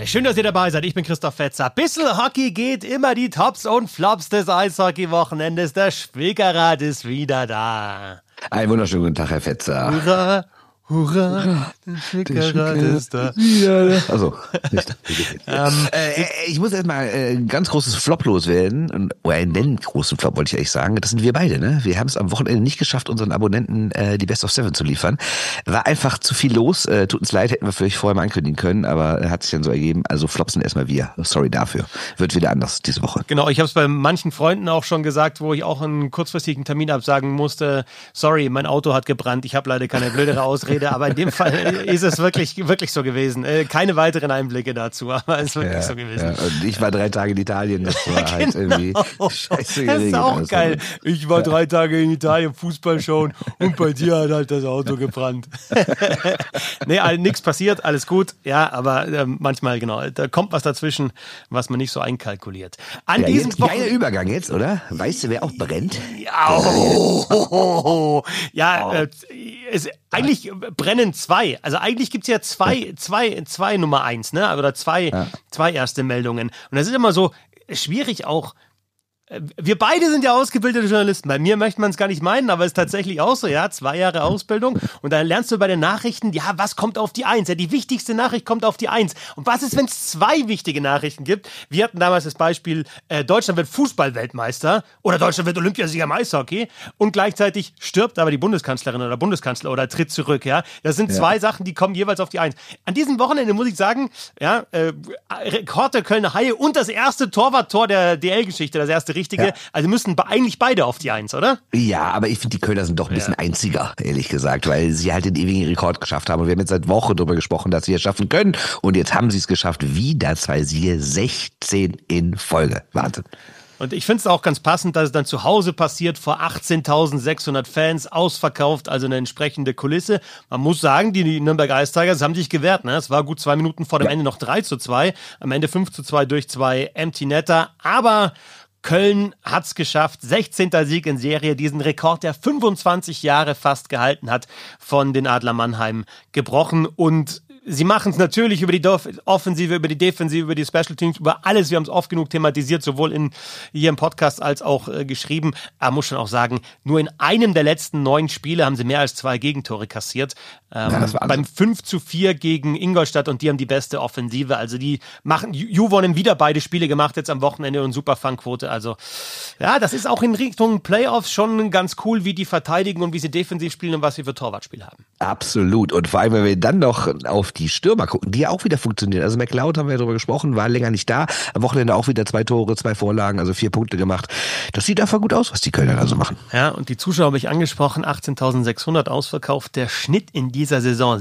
Schön, dass ihr dabei seid. Ich bin Christoph Fetzer. Bissl Hockey geht, immer die Tops und Flops des Eishockey-Wochenendes. Der Schwickerrat ist wieder da. Einen wunderschönen guten Tag, Herr Fetzer. Hurra, hurra, der Schwickerrat ist da. Also, ich muss erstmal ein ganz großes Flop loswerden. Oder einen großen Flop, wollte ich eigentlich sagen. Das sind wir beide, ne? Wir haben es am Wochenende nicht geschafft, unseren Abonnenten die Best of Seven zu liefern. War einfach zu viel los. Tut uns leid, hätten wir vielleicht vorher mal ankündigen können, aber hat sich dann so ergeben. Also Flops sind erstmal wir. Sorry dafür. Wird wieder anders diese Woche. Genau, ich habe es bei manchen Freunden auch schon gesagt, wo ich auch einen kurzfristigen Termin absagen musste. Sorry, mein Auto hat gebrannt. Ich habe leider keine blödere Ausrede. Aber in dem Fall ist es wirklich so gewesen. Keine weiteren Einblicke dazu, aber es ist wirklich so gewesen. Ja. Und ich war 3 Tage in Italien, das war halt irgendwie scheiße geregelt. Das ist auch geil. Ich war 3 Tage in Italien Fußball schauen und bei dir hat halt das Auto gebrannt. Nee, nichts passiert, alles gut. Ja, aber manchmal, genau, da kommt was dazwischen, was man nicht so einkalkuliert. An diesem geiler Übergang jetzt, oder? Weißt du, wer auch brennt? Eigentlich brennen 2. Also eigentlich gibt's ja zwei Nummer 1, ne? Oder zwei erste Meldungen. Und das ist immer so schwierig auch. Wir beide sind ja ausgebildete Journalisten. Bei mir möchte man es gar nicht meinen, aber es ist tatsächlich auch so, ja, 2 Jahre Ausbildung und dann lernst du bei den Nachrichten, ja, was kommt auf die 1? Ja, die wichtigste Nachricht kommt auf die 1. Und was ist, wenn es 2 wichtige Nachrichten gibt? Wir hatten damals das Beispiel, Deutschland wird Fußball-Weltmeister oder Deutschland wird Olympiasieger im Eishockey und gleichzeitig stirbt aber die Bundeskanzlerin oder Bundeskanzler oder tritt zurück, ja. Das sind 2 Sachen, die kommen jeweils auf die 1. An diesem Wochenende muss ich sagen, ja, Rekord der Kölner Haie und das erste Torwarttor der DL-Geschichte, das erste richtige. Ja. Also müssen eigentlich beide auf die 1, oder? Ja, aber ich finde, die Kölner sind doch ein bisschen einziger, ehrlich gesagt, weil sie halt den ewigen Rekord geschafft haben. Und wir haben jetzt seit Wochen darüber gesprochen, dass sie es schaffen können. Und jetzt haben sie es geschafft. Wieder 2 Siege, 16 in Folge. Wahnsinn. Und ich finde es auch ganz passend, dass es dann zu Hause passiert, vor 18.600 Fans, ausverkauft, also eine entsprechende Kulisse. Man muss sagen, die Nürnberg Ice Tigers haben sich gewehrt. Ne? Es war gut 2 Minuten vor dem Ende noch 3:2, am Ende 5:2 durch 2 Empty Netter. Aber Köln hat's geschafft, 16. Sieg in Serie, diesen Rekord, der 25 Jahre fast gehalten hat, von den Adler Mannheim gebrochen. Und sie machen es natürlich über die Offensive, über die Defensive, über die Special Teams, über alles. Wir haben es oft genug thematisiert, sowohl hier im Podcast als auch geschrieben. Aber muss schon auch sagen, nur in einem der letzten 9 Spiele haben sie mehr als 2 Gegentore kassiert. Beim 5:4 gegen Ingolstadt und die haben die beste Offensive. Also die machen, Juvo haben wieder beide Spiele gemacht jetzt am Wochenende und super Fangquote. Also ja, das ist auch in Richtung Playoffs schon ganz cool, wie die verteidigen und wie sie defensiv spielen und was sie für Torwartspiel haben. Absolut. Und vor allem, wenn wir dann noch auf die Stürmer gucken, die ja auch wieder funktionieren. Also McLeod haben wir ja darüber gesprochen, war länger nicht da. Am Wochenende auch wieder 2 Tore, 2 Vorlagen, also 4 Punkte gemacht. Das sieht einfach gut aus, was die Kölner da so machen. Ja, und die Zuschauer habe ich angesprochen, 18.600 ausverkauft. Der Schnitt in dieser Saison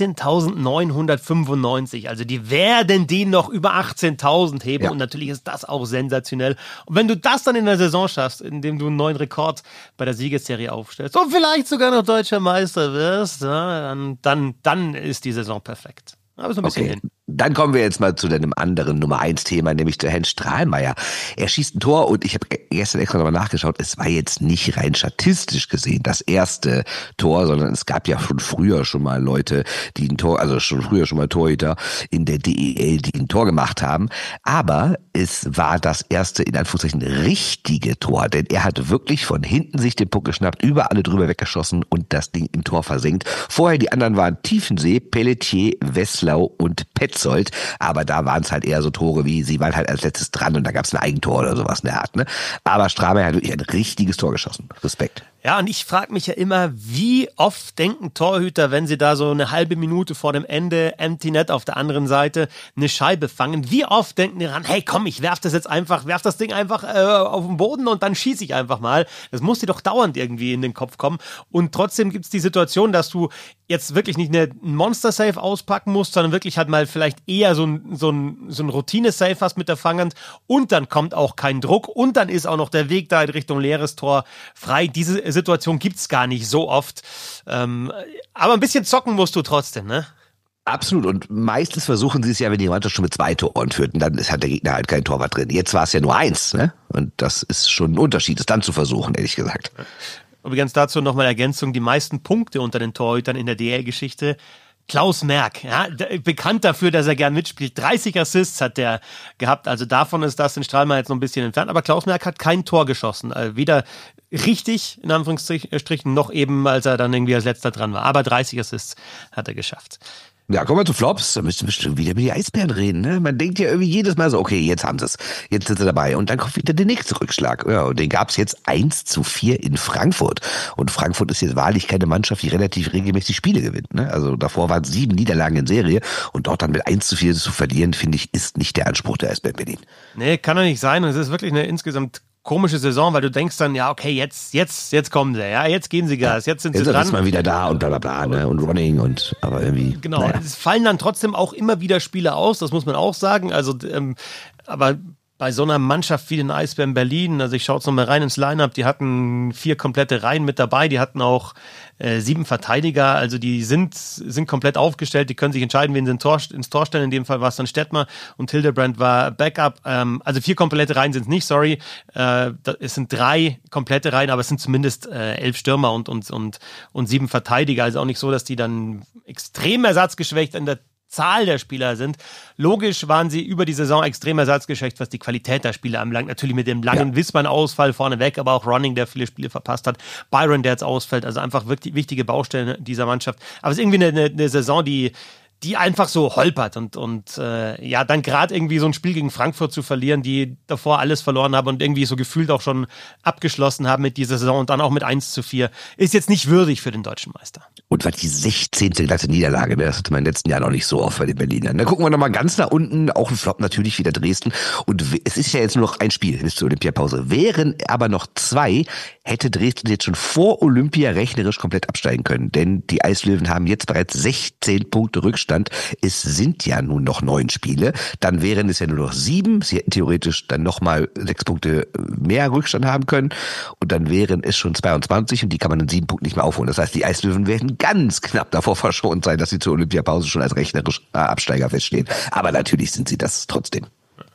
17.995. Also die werden den noch über 18.000 heben und natürlich ist das auch sensationell. Und wenn du das dann in der Saison schaffst, indem du einen neuen Rekord bei der Siegesserie aufstellst und vielleicht sogar noch deutscher Meister wirst, ja, dann ist die Saison perfekt. Aber so ein bisschen hin. Dann kommen wir jetzt mal zu deinem anderen Nummer 1 Thema, nämlich zu Herrn Strahlmeier. Er schießt ein Tor und ich habe gestern extra nochmal nachgeschaut, es war jetzt nicht rein statistisch gesehen das erste Tor, sondern es gab ja schon früher schon mal Leute, die ein Tor, also schon früher schon mal Torhüter in der DEL, die ein Tor gemacht haben. Aber es war das erste, in Anführungszeichen, richtige Tor, denn er hat wirklich von hinten sich den Puck geschnappt, über alle drüber weggeschossen und das Ding im Tor versenkt. Vorher die anderen waren Tiefensee, Pelletier, Wesslau und Petzold, aber da waren es halt eher so Tore wie, sie waren halt als letztes dran und da gab es ein Eigentor oder sowas in der Art, ne? Aber Strahlmeier hat wirklich ein richtiges Tor geschossen. Respekt. Ja, und ich frage mich ja immer, wie oft denken Torhüter, wenn sie da so eine halbe Minute vor dem Ende, Empty Net auf der anderen Seite, eine Scheibe fangen, wie oft denken die ran, hey komm, ich werf das Ding einfach auf den Boden und dann schieße ich einfach mal. Das muss dir doch dauernd irgendwie in den Kopf kommen. Und trotzdem gibt's die Situation, dass du jetzt wirklich nicht einen Monster-Save auspacken musst, sondern wirklich halt mal vielleicht eher so ein Routine-Save hast mit der Fanghand und dann kommt auch kein Druck und dann ist auch noch der Weg da in Richtung leeres Tor frei. Diese Situation gibt's gar nicht so oft. Aber ein bisschen zocken musst du trotzdem, ne? Absolut. Und meistens versuchen sie es ja, wenn die Mannschaft schon mit 2 Toren führt. Und dann hat der Gegner halt kein Torwart drin. Jetzt war es ja nur 1, ne? Und das ist schon ein Unterschied, es dann zu versuchen, ehrlich gesagt. Übrigens dazu nochmal Ergänzung. Die meisten Punkte unter den Torhütern in der DL-Geschichte Klaus Merck, ja, bekannt dafür, dass er gern mitspielt. 30 Assists hat der gehabt, also davon ist Dustin Strahlmeier jetzt noch ein bisschen entfernt, aber Klaus Merck hat kein Tor geschossen, weder richtig, in Anführungsstrichen, noch eben, als er dann irgendwie als letzter dran war, aber 30 Assists hat er geschafft. Ja, kommen wir zu Flops, da müssen wir schon wieder über die Eisbären reden, ne? Man denkt ja irgendwie jedes Mal so, okay, jetzt haben sie es, jetzt sind sie dabei und dann kommt wieder der nächste Rückschlag. Ja, und den gab's jetzt 1:4 in Frankfurt. Und Frankfurt ist jetzt wahrlich keine Mannschaft, die relativ regelmäßig Spiele gewinnt, ne? Also davor waren 7 Niederlagen in Serie und dort dann mit 1:4 zu verlieren, finde ich, ist nicht der Anspruch der Eisbären Berlin. Nee, kann doch nicht sein und es ist wirklich eine insgesamt komische Saison, weil du denkst dann, ja, okay, jetzt kommen sie, ja, jetzt geben sie Gas, jetzt sind sie dran. Jetzt ist man wieder da und bla bla bla, ne, und Running und, aber irgendwie. Genau, naja. Es fallen dann trotzdem auch immer wieder Spiele aus, das muss man auch sagen, also, aber bei so einer Mannschaft wie den Eisbären Berlin, also ich schaue jetzt nochmal rein ins Line-Up, die hatten 4 komplette Reihen mit dabei, die hatten auch 7 Verteidiger, also die sind komplett aufgestellt, die können sich entscheiden, wen sie ins Tor stellen, in dem Fall war es dann Stettmer und Hildebrand war Backup, also 4 komplette Reihen sind es nicht, sorry, es sind 3 komplette Reihen, aber es sind zumindest 11 Stürmer und 7 Verteidiger, also auch nicht so, dass die dann extrem ersatzgeschwächt in der Zahl der Spieler sind. Logisch waren sie über die Saison extrem ersatzgeschwächt, was die Qualität der Spieler anbelangt. Natürlich mit dem langen Wissmann-Ausfall vorneweg, aber auch Running, der viele Spiele verpasst hat. Byron, der jetzt ausfällt. Also einfach wirklich wichtige Baustellen dieser Mannschaft. Aber es ist irgendwie eine Saison, die einfach so holpert und dann gerade irgendwie so ein Spiel gegen Frankfurt zu verlieren, die davor alles verloren haben und irgendwie so gefühlt auch schon abgeschlossen haben mit dieser Saison und dann auch mit 1:4, ist jetzt nicht würdig für den deutschen Meister. Und war die 16. glatte Niederlage, das hatte man in den letzten Jahren noch nicht so oft bei den Berlinern. Dann gucken wir nochmal ganz nach unten, auch ein Flop natürlich wieder Dresden. Und es ist ja jetzt nur noch ein Spiel bis zur Olympiapause. Wären aber noch 2, hätte Dresden jetzt schon vor Olympia rechnerisch komplett absteigen können. Denn die Eislöwen haben jetzt bereits 16 Punkte Rückstand. Es sind ja nun noch 9 Spiele. Dann wären es ja nur noch 7. Sie hätten theoretisch dann nochmal 6 Punkte mehr Rückstand haben können. Und dann wären es schon 22 und die kann man in 7 Punkten nicht mehr aufholen. Das heißt, die Eislöwen werden ganz knapp davor verschont sein, dass sie zur Olympiapause schon als rechnerisch Absteiger feststehen. Aber natürlich sind sie das trotzdem.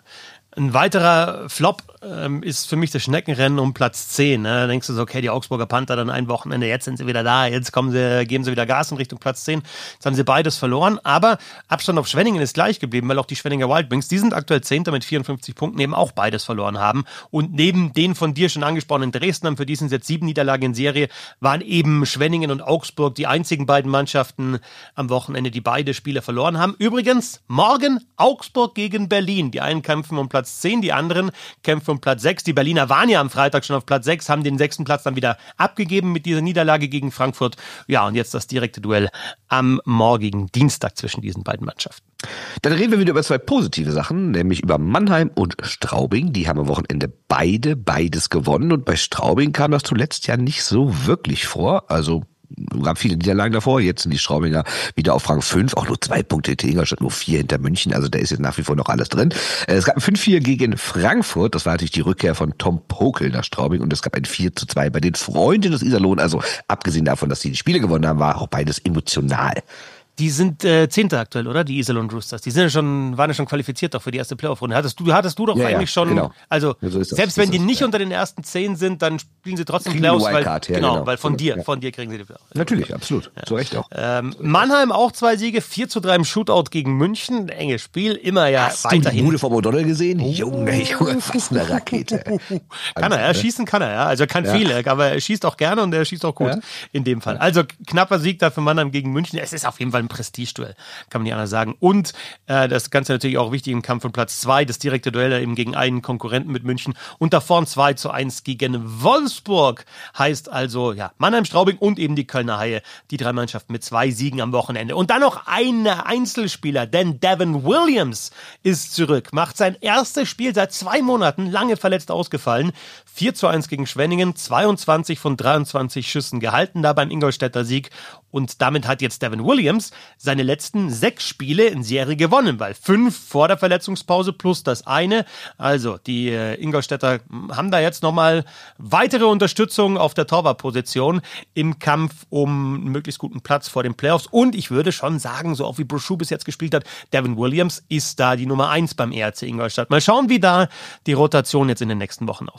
Ein weiterer Flop ist für mich das Schneckenrennen um Platz 10. Ne? Da denkst du so, okay, die Augsburger Panther dann ein Wochenende, jetzt sind sie wieder da, jetzt geben sie wieder Gas in Richtung Platz 10. Jetzt haben sie beides verloren, aber Abstand auf Schwenningen ist gleich geblieben, weil auch die Schwenninger Wildwings, die sind aktuell 10. mit 54 Punkten, eben auch beides verloren haben. Und neben den von dir schon angesprochenen Dresdnern, für die sind es jetzt 7 Niederlagen in Serie, waren eben Schwenningen und Augsburg die einzigen beiden Mannschaften am Wochenende, die beide Spiele verloren haben. Übrigens, morgen Augsburg gegen Berlin. Die einen kämpfen um Platz 10, die anderen kämpfen um Platz 6. Die Berliner waren ja am Freitag schon auf Platz 6, haben den 6. Platz dann wieder abgegeben mit dieser Niederlage gegen Frankfurt. Ja, und jetzt das direkte Duell am morgigen Dienstag zwischen diesen beiden Mannschaften. Dann reden wir wieder über 2 positive Sachen, nämlich über Mannheim und Straubing. Die haben am Wochenende beides gewonnen und bei Straubing kam das zuletzt ja nicht so wirklich vor. Also gab viele Niederlagen davor, jetzt sind die Straubinger wieder auf Rang 5, auch nur 2 Punkte hinter Ingolstadt, nur 4 hinter München, also da ist jetzt nach wie vor noch alles drin. Es gab ein 5:4 gegen Frankfurt, das war natürlich die Rückkehr von Tom Pokel nach Straubing und es gab ein 4:2 bei den Freunden des Iserlohn, also abgesehen davon, dass sie die Spiele gewonnen haben, war auch beides emotional. Die sind 10. aktuell, oder? Die Iserlohn Roosters. Die waren ja schon qualifiziert doch für die erste Playoff-Runde. Hattest du doch eigentlich schon. Genau. Also so selbst wenn die nicht unter den ersten 10 sind, dann spielen sie trotzdem Playoffs, weil von dir kriegen sie die Playoffs. Natürlich, absolut. Ja. Zu Recht auch. Mannheim auch 2 Siege, 4:3 im Shootout gegen München. Enges Spiel, immer ja Hast weiterhin. Hast du die Bude vom O'Donnell gesehen? Junge, fast eine Rakete. Kann er, schießen kann er, ja. Also er kann viel, aber er schießt auch gerne und er schießt auch gut in dem Fall. Also knapper Sieg da für Mannheim gegen München. Es ist auf jeden Fall ein Prestigeduell, kann man nicht anders sagen. Und das Ganze natürlich auch wichtig im Kampf um Platz 2, das direkte Duell eben gegen einen Konkurrenten mit München. Und davor ein 2:1 gegen Wolfsburg. Heißt also, ja, Mannheim, Straubing und eben die Kölner Haie. Die 3 Mannschaften mit 2 Siegen am Wochenende. Und dann noch ein Einzelspieler, denn Devin Williams ist zurück. Macht sein erstes Spiel seit 2 Monaten, lange verletzt ausgefallen. 4:1 gegen Schwenningen, 22 von 23 Schüssen gehalten, da beim Ingolstädter Sieg. Und damit hat jetzt Devin Williams seine letzten 6 Spiele in Serie gewonnen, weil 5 vor der Verletzungspause plus das eine. Also die Ingolstädter haben da jetzt nochmal weitere Unterstützung auf der Torwartposition im Kampf um einen möglichst guten Platz vor den Playoffs. Und ich würde schon sagen, so auch wie Brochu bis jetzt gespielt hat, Devin Williams ist da die Nummer 1 beim ERC Ingolstadt. Mal schauen, wie da die Rotation jetzt in den nächsten Wochen aussieht.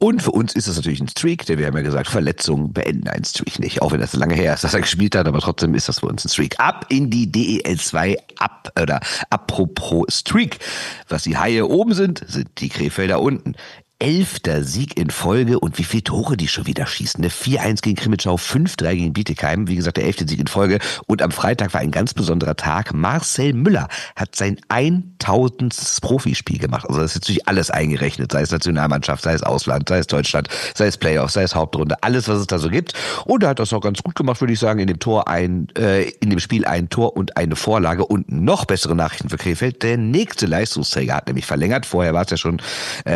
Und für uns ist das natürlich ein Streak, denn wir haben ja gesagt, Verletzungen beenden einen Streak nicht. Auch wenn das lange her ist, dass er gespielt hat, aber trotzdem ist das für uns ein Streak. Ab in die DEL 2, apropos Streak. Was die Haie oben sind die Krefelder unten. 11. Sieg in Folge und wie viele Tore die schon wieder schießen. Ne? 4-1 gegen Krimitschau, 5-3 gegen Bietigheim. Wie gesagt, der 11. Sieg in Folge. Und am Freitag war ein ganz besonderer Tag. Marcel Müller hat sein 1000. Profispiel gemacht. Also das ist natürlich alles eingerechnet. Sei es Nationalmannschaft, sei es Ausland, sei es Deutschland, sei es Playoffs, sei es Hauptrunde. Alles, was es da so gibt. Und er hat das auch ganz gut gemacht, würde ich sagen. In dem Spiel ein Tor und eine Vorlage. Und noch bessere Nachrichten für Krefeld. Der nächste Leistungsträger hat nämlich verlängert. Vorher war es ja schon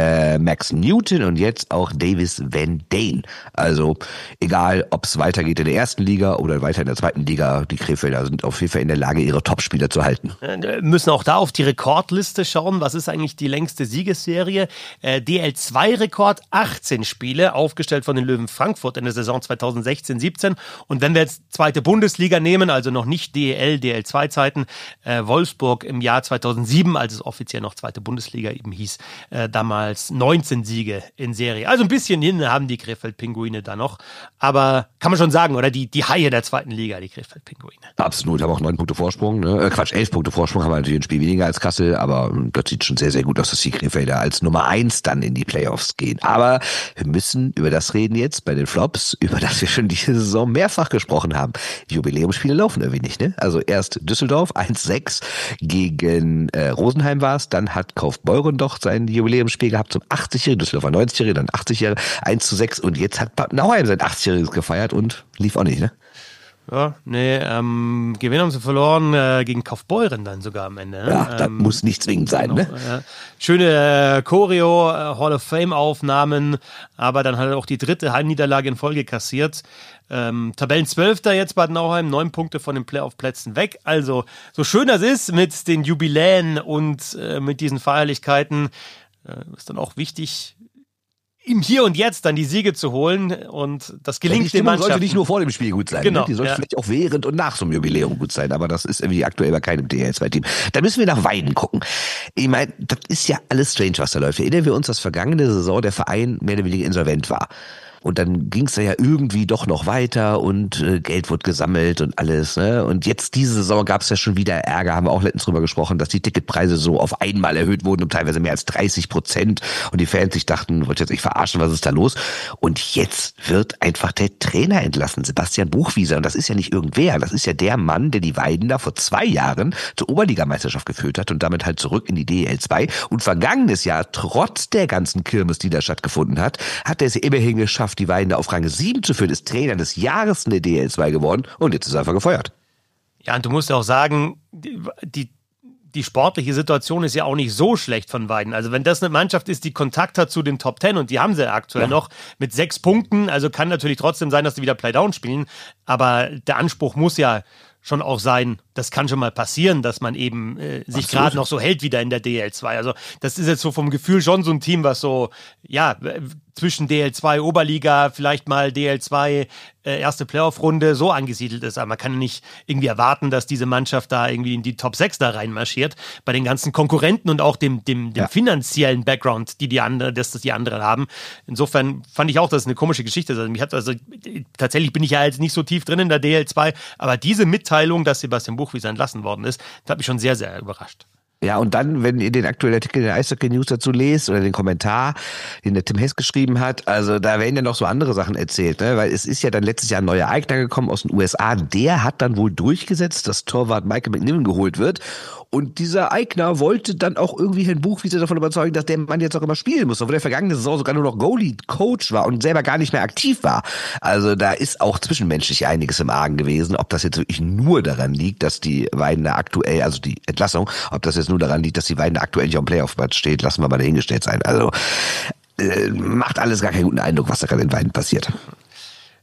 Max Newton und jetzt auch Davis Van Dane. Also egal, ob es weitergeht in der ersten Liga oder weiter in der zweiten Liga, die Krefelder sind auf jeden Fall in der Lage, ihre Topspieler zu halten. Wir müssen auch da auf die Rekordliste schauen. Was ist eigentlich die längste Siegesserie? DL2-Rekord, 18 Spiele, aufgestellt von den Löwen Frankfurt in der Saison 2016-17. Und wenn wir jetzt zweite Bundesliga nehmen, also noch nicht DEL, DL2-Zeiten, Wolfsburg im Jahr 2007, als es offiziell noch zweite Bundesliga eben hieß, damals 19 Siege in Serie. Also ein bisschen hin haben die Krefeld-Pinguine da noch. Aber kann man schon sagen, oder die Haie der zweiten Liga, die Krefeld-Pinguine. Absolut, haben auch 9 Punkte Vorsprung. 11 Punkte Vorsprung, haben wir natürlich ein Spiel weniger als Kassel, aber das sieht schon sehr, sehr gut aus, dass die Krefelder als Nummer 1 dann in die Playoffs gehen. Aber wir müssen über das reden jetzt bei den Flops, über das wir schon diese Saison mehrfach gesprochen haben. Die Jubiläumsspiele laufen irgendwie nicht, ne? Also erst Düsseldorf 1-6 gegen Rosenheim war es, dann hat Kaufbeuren doch sein Jubiläumsspiel gehabt zum 80-Jährigen, Düsseldorfer 90-Jährige, dann 80-Jährige, 1-6 und jetzt hat Bad Nauheim sein 80-Jähriges gefeiert und lief auch nicht, ne? Ja, nee, Gewinn haben sie verloren gegen Kaufbeuren dann sogar am Ende. Ne? Ja, das muss nicht zwingend sein, genau, ne? Schöne Choreo, Hall of Fame Aufnahmen, aber dann hat er auch die 3. Heimniederlage in Folge kassiert. Tabellenzwölfter jetzt Bad Nauheim, 9 Punkte von den Playoff-Plätzen weg. Also, so schön das ist mit den Jubiläen und mit diesen Feierlichkeiten, ist dann auch wichtig, im Hier und Jetzt dann die Siege zu holen und das gelingt den Mannschaften. Sollte nicht nur vor dem Spiel gut sein, genau, ne? Die sollte vielleicht auch während und nach so einem Jubiläum gut sein, aber das ist irgendwie aktuell bei keinem DL2-Team. Da müssen wir nach Weiden gucken. Ich meine, das ist ja alles strange, was da läuft. Erinnern wir uns, dass vergangene Saison der Verein mehr oder weniger insolvent war. Und dann ging es ja irgendwie doch noch weiter und Geld wurde gesammelt und alles. Ne? Und jetzt diese Saison gab es ja schon wieder Ärger, haben wir auch letztens drüber gesprochen, dass die Ticketpreise so auf einmal erhöht wurden um teilweise mehr als 30% und die Fans sich dachten, wollt ihr jetzt nicht verarschen, was ist da los? Und jetzt wird einfach der Trainer entlassen, Sebastian Buchwieser. Und das ist ja nicht irgendwer, das ist ja der Mann, der die Weiden da vor 2 Jahren zur Oberligameisterschaft geführt hat und damit halt zurück in die DEL 2. Und vergangenes Jahr, trotz der ganzen Kirmes, die da stattgefunden hat, hat er es immerhin geschafft, die Weiden auf Rang 7 zu führen, ist Trainer des Jahres in der DEL 2 geworden und jetzt ist er einfach gefeuert. Ja, und du musst ja auch sagen, die sportliche Situation ist ja auch nicht so schlecht von Weiden. Also wenn das eine Mannschaft ist, die Kontakt hat zu den Top 10 und die haben sie aktuell noch mit 6 Punkten, also kann natürlich trotzdem sein, dass sie wieder Playdown spielen, aber der Anspruch muss ja schon auch sein, das kann schon mal passieren, dass man eben sich gerade noch so hält wieder in der DL2. Also das ist jetzt so vom Gefühl schon so ein Team, was so, ja, zwischen DL2, Oberliga, vielleicht mal DL2, erste Playoff-Runde so angesiedelt ist. Aber man kann nicht irgendwie erwarten, dass diese Mannschaft da irgendwie in die Top 6 da reinmarschiert. Bei den ganzen Konkurrenten und auch dem finanziellen Background, die anderen haben. Insofern fand ich auch, dass es eine komische Geschichte ist. Tatsächlich bin ich ja jetzt nicht so tief drin in der DL2, aber diese Mitteilung, dass Sebastian Buchwieser entlassen worden ist, das hat mich schon sehr, sehr überrascht. Ja, und dann, wenn ihr den aktuellen Artikel der Eishockey News dazu lest oder den Kommentar, den der Tim Hess geschrieben hat, also da werden ja noch so andere Sachen erzählt, ne? Weil es ist ja dann letztes Jahr ein neuer Eigner gekommen aus den USA, der hat dann wohl durchgesetzt, dass Torwart Michael McNiven geholt wird. Und dieser Eigner wollte dann auch irgendwie Herrn Buchwieser davon überzeugen, dass der Mann jetzt auch immer spielen muss, obwohl der vergangene Saison sogar nur noch Goalie-Coach war und selber gar nicht mehr aktiv war. Also da ist auch zwischenmenschlich einiges im Argen gewesen. Ob das jetzt wirklich nur daran liegt, dass die Weidener aktuell, also die Entlassung, ob das jetzt nur daran liegt, dass die Weidener aktuell nicht am Playoff-Platz steht, lassen wir mal dahingestellt sein. Also macht alles gar keinen guten Eindruck, was da gerade in Weiden passiert.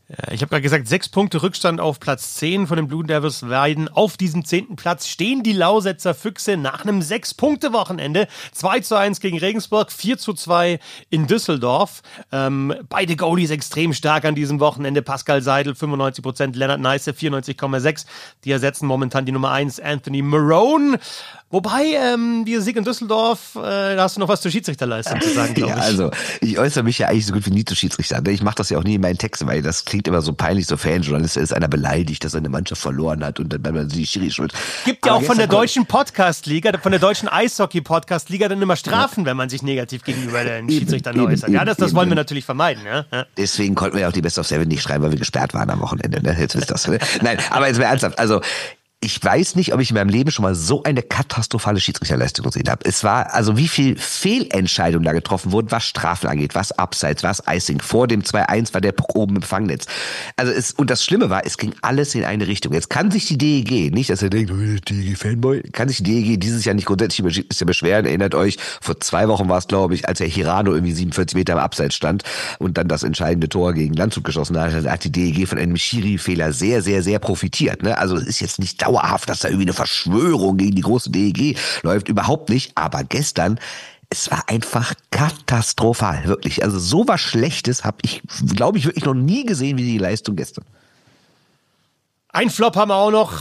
Ich habe gerade gesagt, 6 Punkte Rückstand auf Platz 10 von den Blue Devils Weiden. Auf diesem 10. Platz stehen die Lausitzer Füchse nach einem 6-Punkte-Wochenende. 2:1 gegen Regensburg, 4:2 in Düsseldorf. Beide Goalies extrem stark an diesem Wochenende. Pascal Seidel 95%, Lennart Neisse 94,6%. Die ersetzen momentan die Nummer 1 Anthony Marone. Wobei, dieser Sieg in Düsseldorf, da hast du noch was zur Schiedsrichterleistung zu sagen, glaube ich. Ja, also ich äußere mich ja eigentlich so gut wie nie zu Schiedsrichtern. Ich mache das ja auch nie in meinen Texten, weil das klingt immer so peinlich, so Fanjournalist, ist einer beleidigt, dass seine Mannschaft verloren hat und dann man die Schiri schuld. Gibt ja auch von der deutschen Podcast-Liga, von der deutschen Eishockey-Podcast-Liga dann immer Strafen, wenn man sich negativ gegenüber den Schiedsrichtern äußert. Ja, das wollen wir natürlich vermeiden. Ja? Deswegen konnten wir ja auch die Best of Seven nicht schreiben, weil wir gesperrt waren am Wochenende. Ne? Jetzt wisst ihr das. Ne? Nein, aber jetzt mal ernsthaft. Also ich weiß nicht, ob ich in meinem Leben schon mal so eine katastrophale Schiedsrichterleistung gesehen habe. Es war, also wie viel Fehlentscheidungen da getroffen wurden, was Strafen angeht, was Abseits, was Icing. Vor dem 2:1 war der Puck oben im Fangnetz. Und das Schlimme war, es ging alles in eine Richtung. Jetzt kann sich die DEG, nicht, dass ihr denkt, DEG-Fanboy, kann sich die DEG dieses Jahr nicht grundsätzlich über Schiedsrichter beschweren. Erinnert euch, vor 2 Wochen war es, glaube ich, als der Hirano irgendwie 47 Meter im Abseits stand und dann das entscheidende Tor gegen Landshut geschossen hat, hat die DEG von einem Schiri-Fehler sehr, sehr, sehr profitiert. Ne? Also es ist jetzt nicht dauerhaft, dass da irgendwie eine Verschwörung gegen die große DEG läuft, überhaupt nicht. Aber gestern, es war einfach katastrophal, wirklich. Also so was Schlechtes habe ich, glaube ich, wirklich noch nie gesehen wie die Leistung gestern. Ein Flop haben wir auch noch,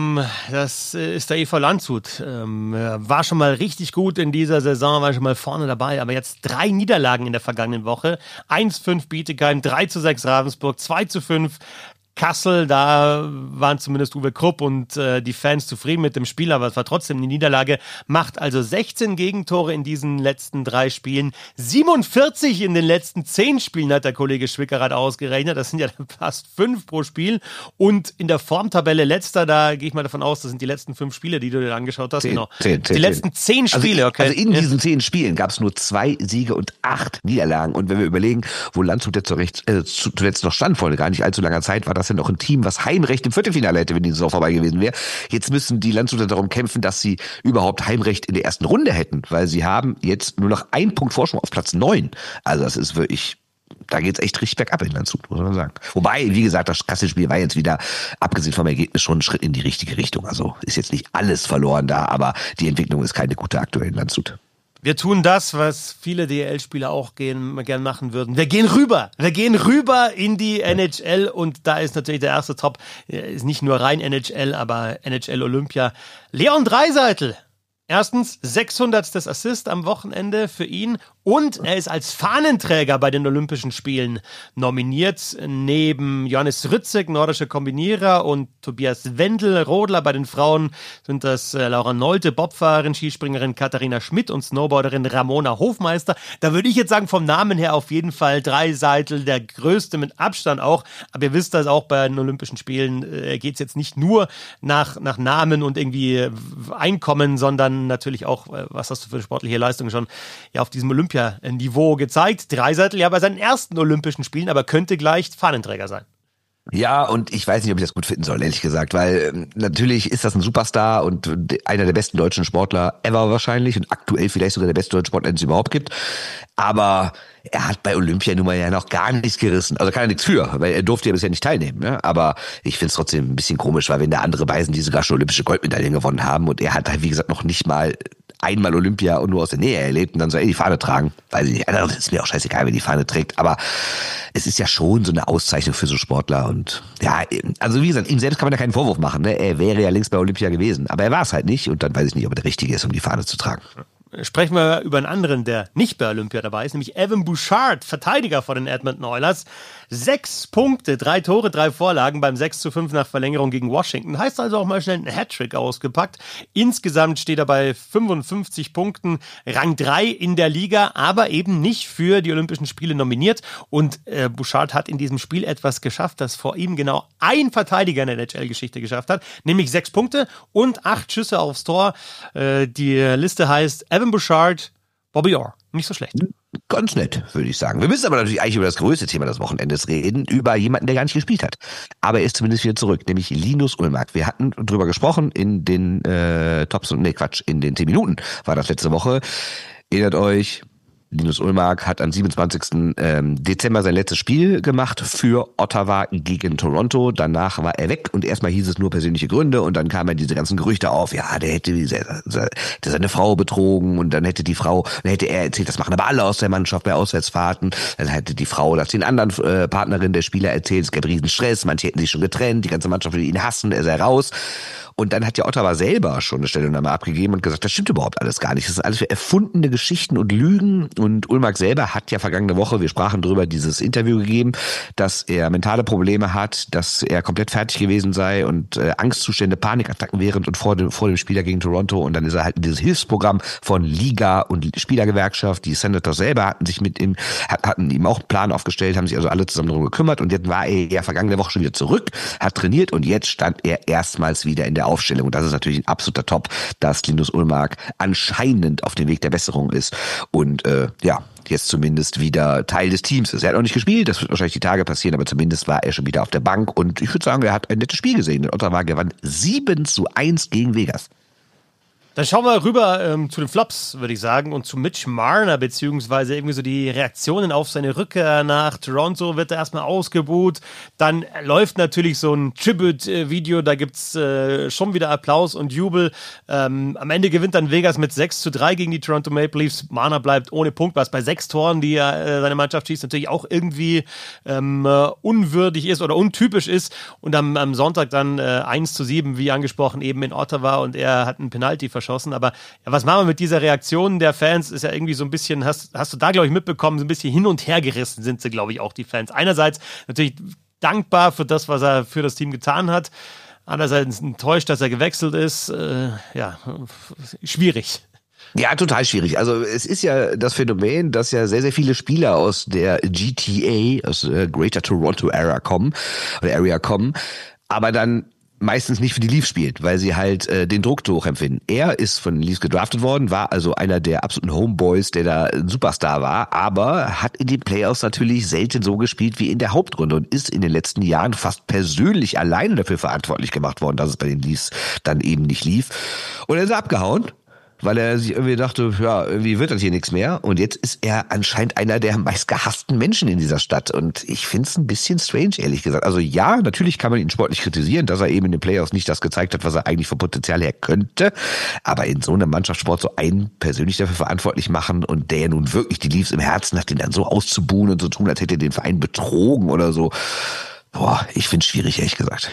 das ist der EV Landshut. War schon mal richtig gut in dieser Saison, war schon mal vorne dabei, aber jetzt 3 Niederlagen in der vergangenen Woche. 1:5 Bietigheim, 3:6 Ravensburg, 2:5 Kassel, da waren zumindest Uwe Krupp und die Fans zufrieden mit dem Spiel, aber es war trotzdem eine Niederlage. Macht also 16 Gegentore in diesen letzten 3 Spielen. 47 in den letzten 10 Spielen hat der Kollege Schwickerath ausgerechnet. Das sind ja fast 5 pro Spiel. Und in der Formtabelle letzter, da gehe ich mal davon aus, das sind die letzten 5 Spiele, die du dir angeschaut hast. 10, Genau. 10, die letzten 10 Spiele, also, okay. Also in diesen 10 Spielen gab es nur 2 Siege und 8 Niederlagen. Und wenn wir überlegen, wo Landshut jetzt zuletzt noch stand, vor gar nicht allzu langer Zeit, war das ja noch ein Team, was Heimrecht im Viertelfinale hätte, wenn die Saison vorbei gewesen wäre. Jetzt müssen die Landshuter darum kämpfen, dass sie überhaupt Heimrecht in der ersten Runde hätten, weil sie haben jetzt nur noch 1 Punkt Vorsprung auf Platz 9. Also das ist wirklich, da geht's echt richtig bergab in Landshut, muss man sagen. Wobei, wie gesagt, das Kasselspiel war jetzt wieder, abgesehen vom Ergebnis, schon ein Schritt in die richtige Richtung. Also ist jetzt nicht alles verloren da, aber die Entwicklung ist keine gute aktuell in Landshut. Wir tun das, was viele DEL-Spieler auch gern machen würden. Wir gehen rüber in die NHL und da ist natürlich der erste Top, ist nicht nur rein NHL, aber NHL Olympia. Leon Draisaitl. Erstens, 600. Assist am Wochenende für ihn und er ist als Fahnenträger bei den Olympischen Spielen nominiert. Neben Johannes Rützig, nordischer Kombinierer, und Tobias Wendel, Rodler bei den Frauen sind das Laura Nolte, Bobfahrerin, Skispringerin Katharina Schmidt und Snowboarderin Ramona Hofmeister. Da würde ich jetzt sagen, vom Namen her auf jeden Fall Draisaitl, der größte mit Abstand auch. Aber ihr wisst das auch, bei den Olympischen Spielen geht es jetzt nicht nur nach Namen und irgendwie Einkommen, sondern natürlich auch, was hast du für sportliche Leistungen schon auf diesem Olympianiveau gezeigt. Draisaitl ja bei seinen ersten Olympischen Spielen, aber könnte gleich Fahnenträger sein. Ja, und ich weiß nicht, ob ich das gut finden soll, ehrlich gesagt, weil natürlich ist das ein Superstar und einer der besten deutschen Sportler ever wahrscheinlich und aktuell vielleicht sogar der beste deutsche Sportler, den es überhaupt gibt. Aber er hat bei Olympia nun mal ja noch gar nichts gerissen. Also kann er nichts für, weil er durfte ja bisher nicht teilnehmen. Ne? Aber ich finde es trotzdem ein bisschen komisch, weil wenn da andere Weisen, die sogar schon olympische Goldmedaillen gewonnen haben und er hat halt, wie gesagt, noch nicht mal einmal Olympia und nur aus der Nähe erlebt und dann soll er die Fahne tragen. Weiß ich nicht. Also, ist mir auch scheißegal, wer die Fahne trägt. Aber es ist ja schon so eine Auszeichnung für so Sportler. Und ja, also wie gesagt, ihm selbst kann man da keinen Vorwurf machen. Ne? Er wäre ja längst bei Olympia gewesen. Aber er war es halt nicht. Und dann weiß ich nicht, ob er der Richtige ist, um die Fahne zu tragen. Sprechen wir über einen anderen, der nicht bei Olympia dabei ist, nämlich Evan Bouchard, Verteidiger von den Edmonton Oilers. 6 Punkte, 3 Tore, 3 Vorlagen beim 6:5 nach Verlängerung gegen Washington. Heißt also auch mal schnell einen Hattrick ausgepackt. Insgesamt steht er bei 55 Punkten, Rang 3 in der Liga, aber eben nicht für die Olympischen Spiele nominiert. Und Bouchard hat in diesem Spiel etwas geschafft, das vor ihm genau ein Verteidiger in der NHL-Geschichte geschafft hat, nämlich 6 Punkte und 8 Schüsse aufs Tor. Die Liste heißt Evan Bouchard, Bobby Orr. Nicht so schlecht. Ganz nett, würde ich sagen. Wir müssen aber natürlich eigentlich über das größte Thema des Wochenendes reden, über jemanden, der gar nicht gespielt hat. Aber er ist zumindest wieder zurück, nämlich Linus Ullmark. Wir hatten drüber gesprochen in den in den 10 Minuten war das letzte Woche. Erinnert euch, Linus Ullmark hat am 27. Dezember sein letztes Spiel gemacht für Ottawa gegen Toronto. Danach war er weg und erstmal hieß es nur persönliche Gründe und dann kamen diese ganzen Gerüchte auf, ja, der hätte seine Frau betrogen und dann hätte er erzählt, das machen aber alle aus der Mannschaft bei Auswärtsfahrten. Dann hätte die Frau das den anderen Partnerinnen der Spieler erzählt, es gab riesen Stress, manche hätten sich schon getrennt, die ganze Mannschaft würde ihn hassen, er sei raus. Und dann hat ja Ottawa selber schon eine Stellungnahme abgegeben und gesagt, das stimmt überhaupt alles gar nicht. Das sind alles für erfundene Geschichten und Lügen. Und Ullmark selber hat ja vergangene Woche, wir sprachen drüber, dieses Interview gegeben, dass er mentale Probleme hat, dass er komplett fertig gewesen sei und Angstzustände, Panikattacken während und vor dem Spieler gegen Toronto. Und dann ist er halt in dieses Hilfsprogramm von Liga und Spielergewerkschaft. Die Senators selber hatten ihm auch einen Plan aufgestellt, haben sich also alle zusammen darum gekümmert. Und jetzt war er ja vergangene Woche schon wieder zurück, hat trainiert und jetzt stand er erstmals wieder in der Aufstellung. Und das ist natürlich ein absoluter Top, dass Linus Ullmark anscheinend auf dem Weg der Besserung ist und jetzt zumindest wieder Teil des Teams ist. Er hat noch nicht gespielt, das wird wahrscheinlich die Tage passieren, aber zumindest war er schon wieder auf der Bank und ich würde sagen, er hat ein nettes Spiel gesehen. Der Ottawa gewann 7-1 gegen Vegas. Dann schauen wir rüber zu den Flops, würde ich sagen, und zu Mitch Marner, beziehungsweise irgendwie so die Reaktionen auf seine Rückkehr nach Toronto, wird er erstmal ausgebuht. Dann läuft natürlich so ein Tribute-Video, da gibt's schon wieder Applaus und Jubel. Am Ende gewinnt dann Vegas mit 6-3 gegen die Toronto Maple Leafs. Marner bleibt ohne Punkt, was bei 6 Toren, die seine Mannschaft schießt, natürlich auch irgendwie unwürdig ist oder untypisch ist. Und am Sonntag dann 1-7, wie angesprochen, eben in Ottawa und er hat einen Penalty verschossen. Aber ja, was machen wir mit dieser Reaktion der Fans? Ist ja irgendwie so ein bisschen, hast du da, glaube ich, mitbekommen, so ein bisschen hin und her gerissen sind sie, glaube ich, auch die Fans. Einerseits natürlich dankbar für das, was er für das Team getan hat. Andererseits enttäuscht, dass er gewechselt ist. Schwierig. Ja, total schwierig. Also es ist ja das Phänomen, dass ja sehr, sehr viele Spieler aus der GTA, aus Greater Toronto Area kommen, aber dann meistens nicht für die Leafs spielt, weil sie halt den Druck zu hoch empfinden. Er ist von den Leafs gedraftet worden, war also einer der absoluten Homeboys, der da ein Superstar war, aber hat in den Playoffs natürlich selten so gespielt wie in der Hauptrunde und ist in den letzten Jahren fast persönlich alleine dafür verantwortlich gemacht worden, dass es bei den Leafs dann eben nicht lief. Und er ist abgehauen, weil er sich irgendwie dachte, ja, irgendwie wird das hier nichts mehr. Und jetzt ist er anscheinend einer der meistgehassten Menschen in dieser Stadt. Und ich finde es ein bisschen strange, ehrlich gesagt. Also ja, natürlich kann man ihn sportlich kritisieren, dass er eben in den Playoffs nicht das gezeigt hat, was er eigentlich vom Potenzial her könnte. Aber in so einem Mannschaftssport so einen persönlich dafür verantwortlich machen und der nun wirklich die Leafs im Herzen hat, den dann so auszubuhen und so tun, als hätte er den Verein betrogen oder so. Boah, ich finde es schwierig, ehrlich gesagt.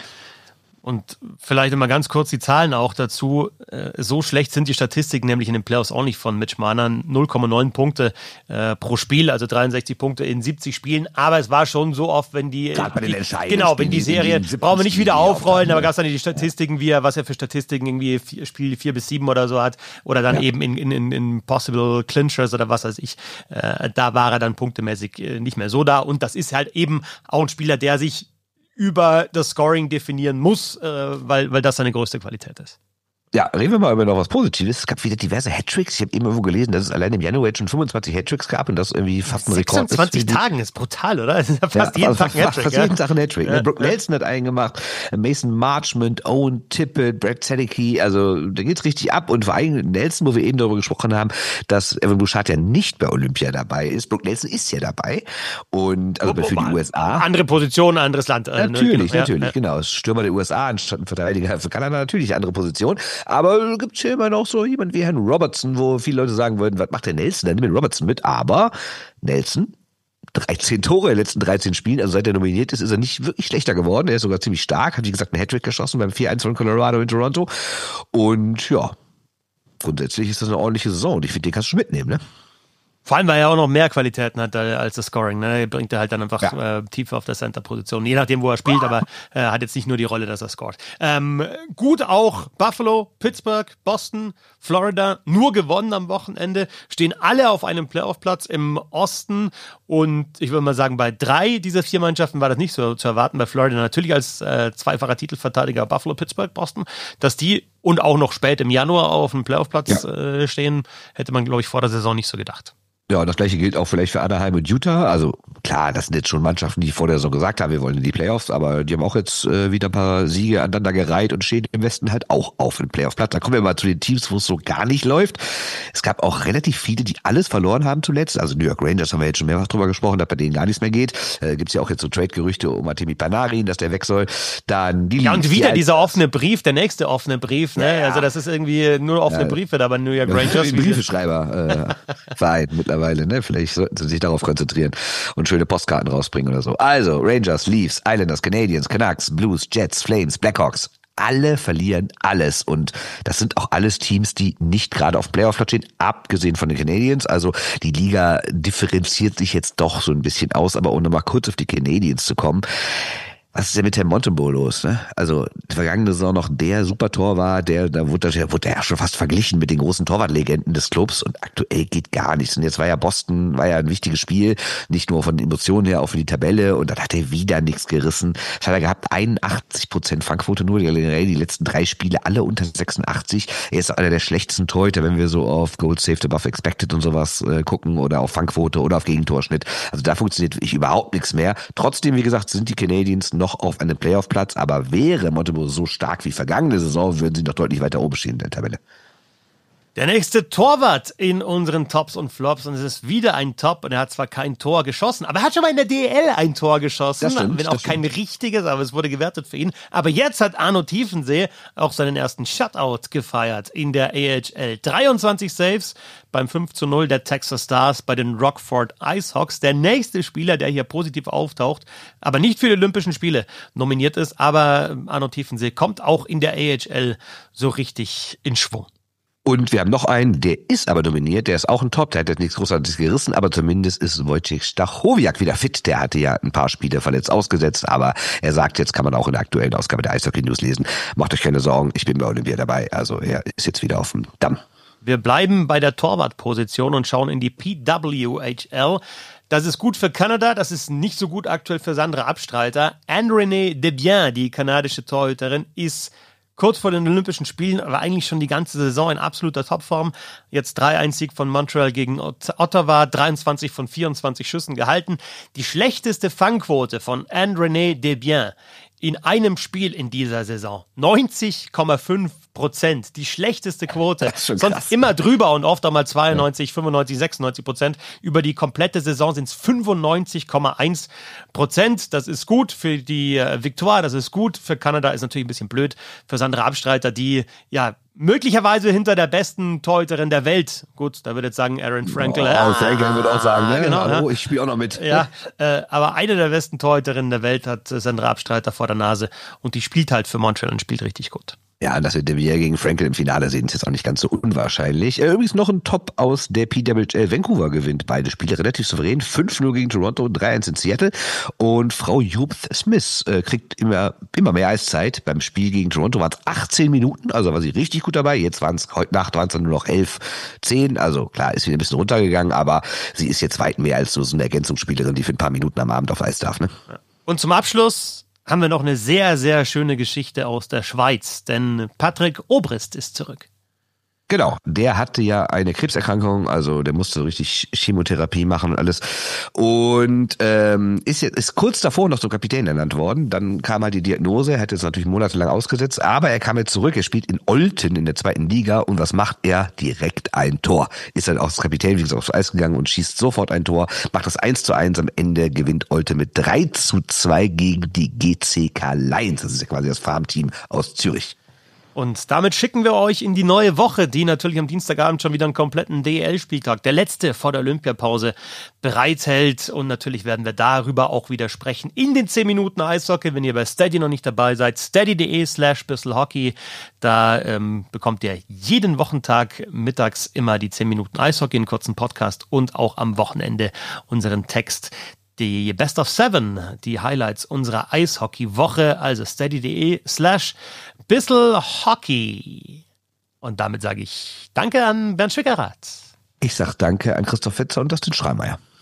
Und vielleicht immer ganz kurz die Zahlen auch dazu. So schlecht sind die Statistiken nämlich in den Playoffs auch nicht von Mitch Marner. 0,9 Punkte pro Spiel, also 63 Punkte in 70 Spielen. Aber es war schon so oft, wenn die... Gerade bei den entscheidenden Genau, wenn die Serie... Brauchen wir nicht wieder aufrollen, aber gab es dann die Statistiken, was er für Statistiken irgendwie Spiel 4 bis 7 oder so hat. Oder dann eben in Possible Clinchers oder was weiß ich. Da war er dann punktemäßig nicht mehr so da. Und das ist halt eben auch ein Spieler, der sich über das Scoring definieren muss, weil das seine größte Qualität ist. Ja, reden wir mal über noch was Positives. Es gab wieder diverse Hattricks. Ich habe irgendwo gelesen, dass es allein im Januar jetzt schon 25 Hattricks gab und das irgendwie fast ein Rekord ist. 26 Tagen ist brutal, oder? Das ist ja fast jeden Tag ein Hattrick. Fast jeden Tag ein Hattrick. Ja. Brooke Nelson hat einen gemacht, Mason Marchment, Owen Tippett, Brad Zadicki. Also da geht's richtig ab. Und vor allem Nelson, wo wir eben darüber gesprochen haben, dass Evan Bouchard ja nicht bei Olympia dabei ist. Brooke Nelson ist ja dabei. Und also für die USA. Andere Position, anderes Land. Natürlich, genau. Stürmer der USA anstatt ein Verteidiger für Kanada, natürlich andere Position. Aber gibt es hier immer noch so jemand wie Herrn Robertson, wo viele Leute sagen würden, was macht der Nelson? Dann nimm den Robertson mit. Aber Nelson, 13 Tore in den letzten 13 Spielen, also seit er nominiert ist, ist er nicht wirklich schlechter geworden. Er ist sogar ziemlich stark, hat wie gesagt einen Hattrick geschossen beim 4-1 von Colorado in Toronto. Und ja, grundsätzlich ist das eine ordentliche Saison und ich finde, den kannst du schon mitnehmen, ne? Vor allem, weil er auch noch mehr Qualitäten hat als das Scoring. Ne? Er bringt er halt dann einfach tiefer auf der Center-Position. Je nachdem, wo er spielt, aber er hat jetzt nicht nur die Rolle, dass er scoret. Gut auch Buffalo, Pittsburgh, Boston, Florida. Nur gewonnen am Wochenende. Stehen alle auf einem Playoff-Platz im Osten. Und ich würde mal sagen, bei 3 dieser 4 Mannschaften war das nicht so zu erwarten. Bei Florida natürlich als zweifacher Titelverteidiger Buffalo, Pittsburgh, Boston. Dass die und auch noch spät im Januar auf dem Playoff-Platz stehen, hätte man, glaube ich, vor der Saison nicht so gedacht. Ja, und das gleiche gilt auch vielleicht für Anaheim und Utah. Also klar, das sind jetzt schon Mannschaften, die vor der Saison gesagt haben, wir wollen in die Playoffs, aber die haben auch jetzt wieder ein paar Siege aneinander gereiht und stehen im Westen halt auch auf den Playoff-Platz. Da kommen wir mal zu den Teams, wo es so gar nicht läuft. Es gab auch relativ viele, die alles verloren haben zuletzt. Also New York Rangers haben wir jetzt schon mehrfach drüber gesprochen, dass bei denen gar nichts mehr geht. Gibt's ja auch jetzt so Trade-Gerüchte um Artemi Panarin, dass der weg soll. Dann die und wieder dieser offene Brief, der nächste offene Brief. Ne? Ja. Also das ist irgendwie nur offene Briefe da bei New York Rangers. Briefeschreiber Verein mittlerweile, ne? Vielleicht sollten sie sich darauf konzentrieren und schöne Postkarten rausbringen oder so. Also Rangers, Leafs, Islanders, Canadiens, Canucks, Blues, Jets, Flames, Blackhawks. Alle verlieren alles und das sind auch alles Teams, die nicht gerade auf Playoff-Platz stehen, abgesehen von den Canadiens. Also die Liga differenziert sich jetzt doch so ein bisschen aus, aber ohne mal kurz auf die Canadiens zu kommen. Was ist denn mit Herrn Montembeault los? Ne? Also die vergangene Saison noch der Supertor da wurde er ja schon fast verglichen mit den großen Torwartlegenden des Clubs und aktuell geht gar nichts. Und jetzt war ja Boston ein wichtiges Spiel, nicht nur von den Emotionen her, auch für die Tabelle und dann hat er wieder nichts gerissen. Das hat er gehabt, 81% Fangquote nur, die letzten 3 Spiele alle unter 86. Er ist einer der schlechtesten Torhüter, wenn wir so auf Goals Saved Above Expected und sowas gucken oder auf Fangquote oder auf Gegentorschnitt. Also da funktioniert überhaupt nichts mehr. Trotzdem, wie gesagt, sind die Canadiens noch auf einem Playoff-Platz, aber wäre Montembeault so stark wie vergangene Saison, würden sie noch deutlich weiter oben stehen in der Tabelle. Der nächste Torwart in unseren Tops und Flops und es ist wieder ein Top und er hat zwar kein Tor geschossen, aber er hat schon mal in der DEL ein Tor geschossen, das stimmt, wenn auch kein richtiges, aber es wurde gewertet für ihn. Aber jetzt hat Arno Tiefensee auch seinen ersten Shutout gefeiert in der AHL. 23 Saves beim 5:0 der Texas Stars bei den Rockford Icehawks. Der nächste Spieler, der hier positiv auftaucht, aber nicht für die Olympischen Spiele nominiert ist, aber Arno Tiefensee kommt auch in der AHL so richtig in Schwung. Und wir haben noch einen, der ist aber dominiert, der ist auch ein Top, der hat jetzt nichts Großartiges gerissen, aber zumindest ist Wojciech Stachowiak wieder fit. Der hatte ja ein paar Spiele verletzt ausgesetzt, aber er sagt, jetzt kann man auch in der aktuellen Ausgabe der Eishockey News lesen, macht euch keine Sorgen, ich bin bei Olympia dabei, also er ist jetzt wieder auf dem Damm. Wir bleiben bei der Torwartposition und schauen in die PWHL. Das ist gut für Kanada, das ist nicht so gut aktuell für Sandra Abstreiter. Anne-Renée Desbiens, die kanadische Torhüterin, ist kurz vor den Olympischen Spielen, aber eigentlich schon die ganze Saison in absoluter Topform. Jetzt 3-1-Sieg von Montreal gegen Ottawa, 23 von 24 Schüssen gehalten. Die schlechteste Fangquote von Anne-Renée Desbiens in einem Spiel in dieser Saison. 90,5%. Die schlechteste Quote. Sonst krass. Immer drüber und oft auch mal 92, 95, 96%. Über die komplette Saison sind es 95,1%. Das ist gut für die Victoire, das ist gut. Für Kanada ist natürlich ein bisschen blöd. Für Sandra Abstreiter, die ja möglicherweise hinter der besten Torhüterin der Welt. Gut, da würde jetzt sagen Aaron Frankel. Frankel würde auch sagen, ne? Genau, hallo, ich spiele auch noch mit. Ja, aber eine der besten Torhüterinnen der Welt hat Sandra Abstreiter vor der Nase und die spielt halt für Montreal und spielt richtig gut. Ja, dass wir Desbiens gegen Frankel im Finale sehen, ist jetzt auch nicht ganz so unwahrscheinlich. Übrigens noch ein Top aus der PWHL. Vancouver gewinnt beide Spiele relativ souverän. 5-0 gegen Toronto, 3-1 in Seattle. Und Frau Judith Smith kriegt immer mehr Eiszeit. Beim Spiel gegen Toronto waren es 18 Minuten, also war sie richtig gut dabei. Jetzt heute Nacht waren es dann nur noch 11:10. Also klar, ist wieder ein bisschen runtergegangen, aber sie ist jetzt weit mehr als so eine Ergänzungsspielerin, die für ein paar Minuten am Abend auf Eis darf. Ne? Und zum Abschluss haben wir noch eine sehr, sehr schöne Geschichte aus der Schweiz, denn Patrick Obrist ist zurück. Genau, der hatte ja eine Krebserkrankung, also der musste richtig Chemotherapie machen und alles und ist kurz davor noch zum Kapitän ernannt worden. Dann kam halt die Diagnose, er hat jetzt natürlich monatelang ausgesetzt, aber er kam jetzt zurück, er spielt in Olten in der 2. Liga und was macht er? Direkt ein Tor. Ist dann auch als Kapitän, wie gesagt, aufs Eis gegangen und schießt sofort ein Tor, macht das 1:1, am Ende gewinnt Olten mit 3:2 gegen die GCK Lions. Das ist ja quasi das Farmteam aus Zürich. Und damit schicken wir euch in die neue Woche, die natürlich am Dienstagabend schon wieder einen kompletten DEL-Spieltag, der letzte vor der Olympiapause, bereithält. Und natürlich werden wir darüber auch wieder sprechen in den 10 Minuten Eishockey. Wenn ihr bei Steady noch nicht dabei seid, steady.de/bisselhockey. Da bekommt ihr jeden Wochentag mittags immer die 10 Minuten Eishockey, einen kurzen Podcast und auch am Wochenende unseren Text. Die Best of 7, die Highlights unserer Eishockey-Woche, also steady.de/bisselhockey. Und damit sage ich Danke an Bernd Schwickerath. Ich sage Danke an Christoph Fetzer und Dustin Schreimeier.